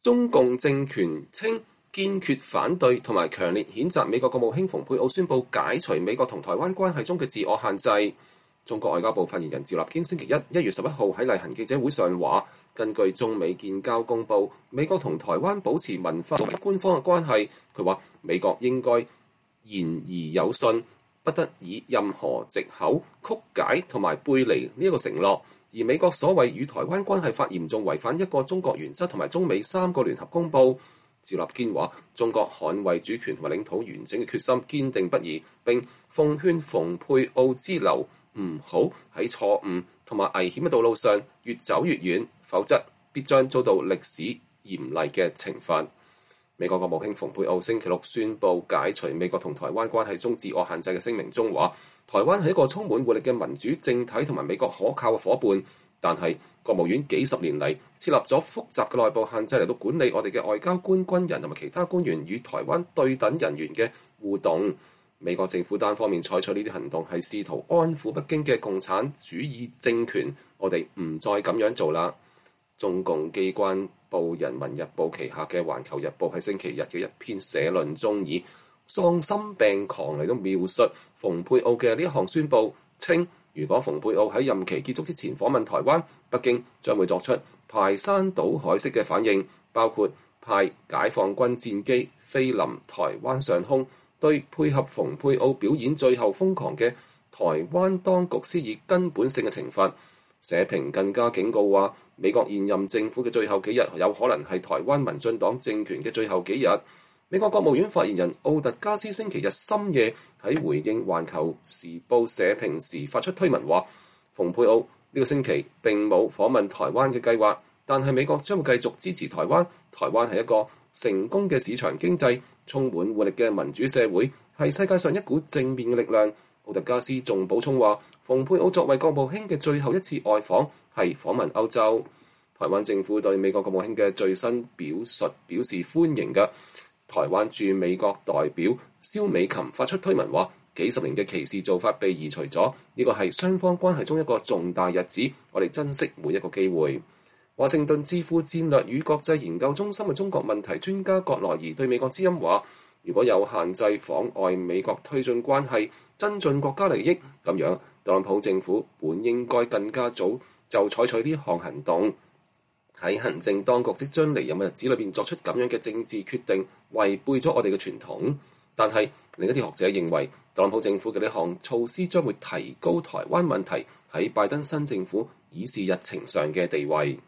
中共政權稱堅決反對同埋強烈譴責美國國務卿蓬佩奧宣布解除美國同台灣關係中嘅自我限制。中國外交部發言人趙立堅星期1月11號喺例行記者會上話，根據中美建交公報，美國同台灣保持文化同官方嘅關係。佢話美國應該言而有信，不得以任何藉口曲解同埋背離呢一個承諾。而美國所謂與台灣關係法嚴重違反一個中國原則同埋中美3個聯合公報。趙立堅話：中國捍衛主權同埋領土完整嘅決心堅定不移，並奉勸蓬佩奧之流唔好喺錯誤同埋危險嘅道路上越走越遠，否則必將遭到歷史嚴厲嘅懲罰。美國國務卿蓬佩奧星期6宣布解除美國同台灣關係中自我限制嘅聲明中話，台灣係一個充滿活力嘅民主政體同埋美國可靠嘅夥伴，但係國務院幾十年嚟設立咗複雜嘅內部限制嚟到管理我哋嘅外交官、軍人同埋其他官員與台灣對等人員嘅互動。美國政府單方面採取呢啲行動係試圖安撫北京嘅共產主義政權，我哋唔再咁樣做啦。中共機關報《人民日報》旗下嘅《環球日報》喺星期日嘅一篇社論中以喪心病狂嚟到描述蓬佩奧嘅呢一項宣佈，稱如果蓬佩奧喺任期結束之前訪問台灣，北京將會作出排山倒海式嘅反應，包括派解放軍戰機飛臨台灣上空，對配合蓬佩奧表演最後瘋狂嘅台灣當局施以根本性嘅懲罰。社評更加警告話，美國現任政府嘅最後幾日有可能係台灣民進黨政權嘅最後幾日。美國國務院發言人奧特加斯星期日深夜喺回應《環球時報》社評時發出推文話，蓬佩奧呢個星期並冇訪問台灣嘅計劃，但係美國將會繼續支持台灣。台灣係一個成功嘅市場經濟，充滿活力嘅民主社會，係世界上一股正面嘅力量。奧特加斯仲補充話，蓬佩奧作為國務卿嘅最後一次外訪係訪問歐洲。台灣政府對美國國務卿嘅最新表述表示歡迎嘅。台灣駐美國代表蕭美琴發出推文話，幾十年嘅歧視做法被移除咗，呢個係雙方關係中一個重大日子，我哋珍惜每一個機會。華盛頓智庫戰略與國際研究中心嘅中國問題專家葛萊儀對美國之音話，如果有限制妨礙美國推進關係、增進國家利益，咁樣特朗普政府本應該更加早就採取呢項行動。喺行政當局即將離任嘅日子裏邊作出咁樣嘅政治決定，違背咗我哋嘅傳統。但係另一啲學者認為，特朗普政府嘅呢項措施將會提高台灣問題喺拜登新政府議事日程上嘅地位。